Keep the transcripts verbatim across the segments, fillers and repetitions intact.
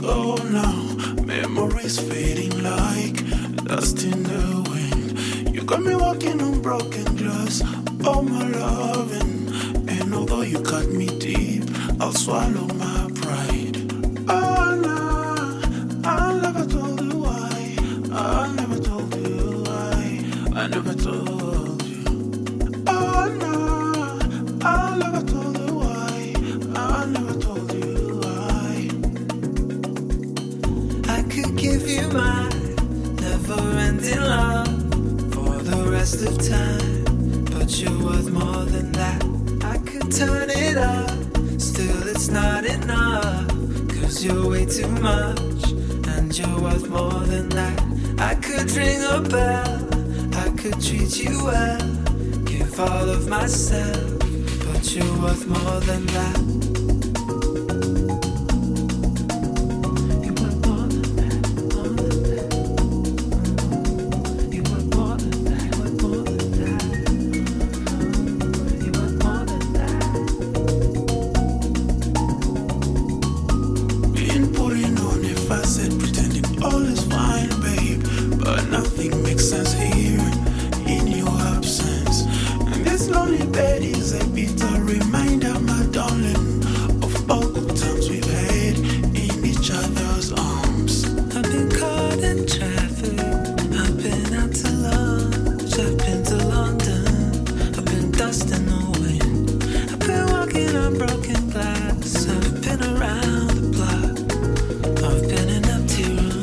go now. Memories fading like dust in the wind. You got me walking on broken glass. Oh my loving, and although you cut me deep, I'll swallow my pride. Oh no, I never told you why. I never told you why. I never told you. Oh no, I never told you why. I never told you why. I could give you my never-ending love for the rest of time, but you're worth more than that. I could turn it up, still it's not enough, 'cause you're way too much, and you're worth more than that. I could ring a bell, I could treat you well, give all of myself, but you're worth more than that. Nothing makes sense here in your absence. And this lonely bed is a bitter reminder, my darling, of all good times we've had in each other's arms. I've been caught in traffic, I've been out to lunch, I've been to London, I've been dusting the wind, I've been walking on broken glass, I've been around the block, I've been in empty rooms.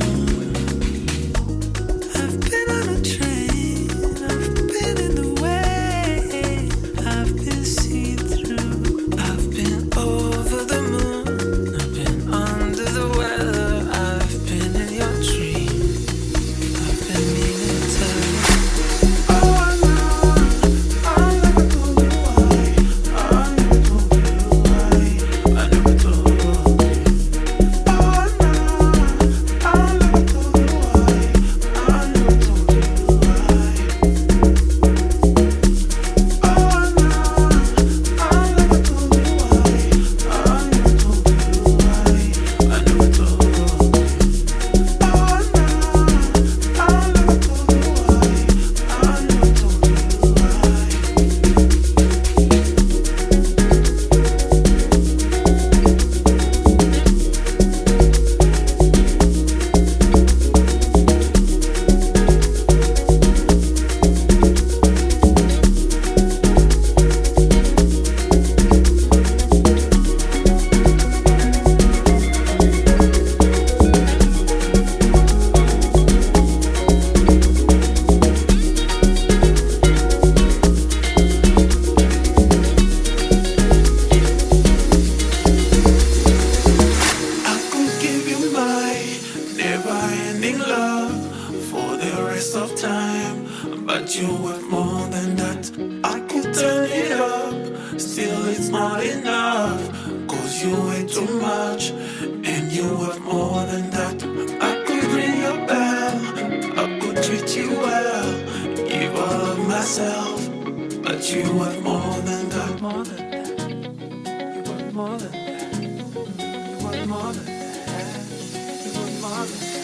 Of time, but you worth more than that. I could turn it up, still it's not enough, 'cause you weigh too much, and you worth more than that. I could ring your bell, I could treat you well, give all of myself, but you worth more than that. More than that. You worth more than that. You worth more than that. You worth more than that.